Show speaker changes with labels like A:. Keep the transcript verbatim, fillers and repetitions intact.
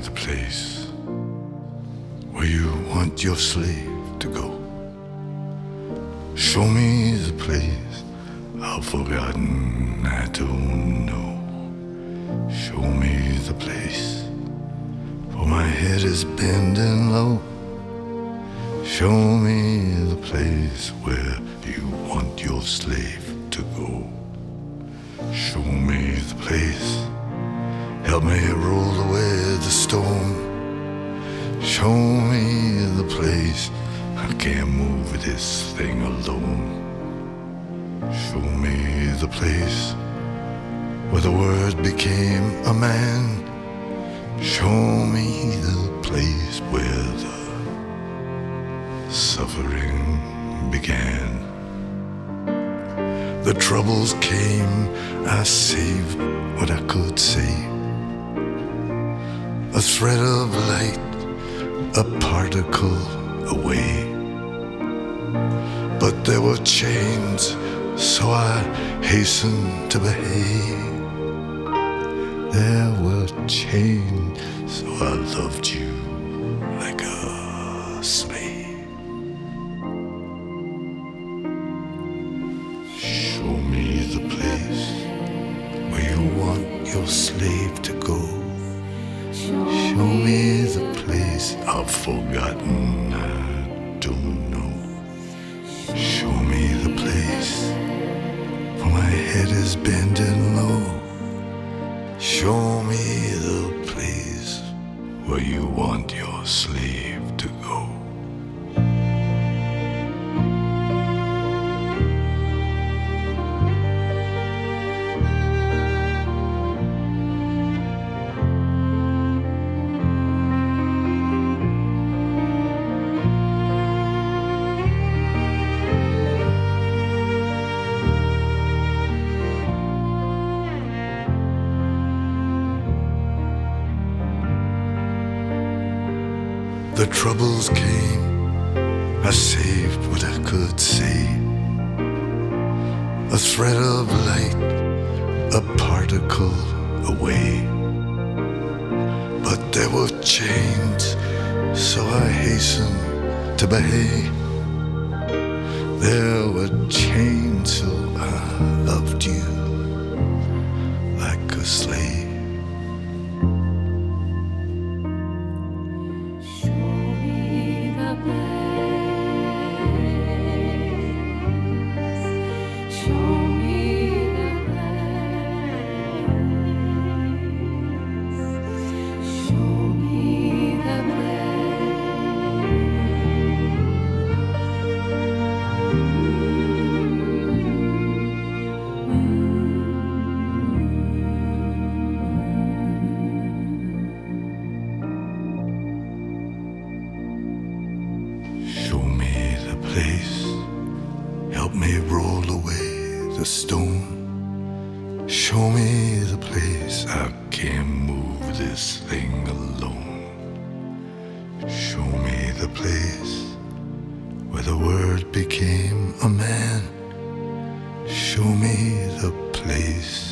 A: the place where you want your slave to go. Show me the place I've forgotten, I don't know. Show me the place, for my head is bending low. Show me the place where you want your slave to go. Show me the place, help me roll away the stone. Show me the place, I can't move this thing alone. Show me the place where the word became a man. Show me the place where the suffering began. The troubles came, I saved what I could save. A thread of light, a particle away. But there were chains, so I hastened to behave. There were chains, so I loved you like a slave. Show me the place where you want your slave to go. Show me the place I've forgotten, I don't know. Show me the place, for my head is bending low. Show me the place where you want your slave to go. The troubles came, I saved what I could save. A thread of light, a particle away. But there were chains, so I hastened to behave. There were chains, so I loved you like a slave. Show me the place, help me roll away the stone. Show me the place, I can't move this thing alone. Show me the place where the word became a man. Show me the place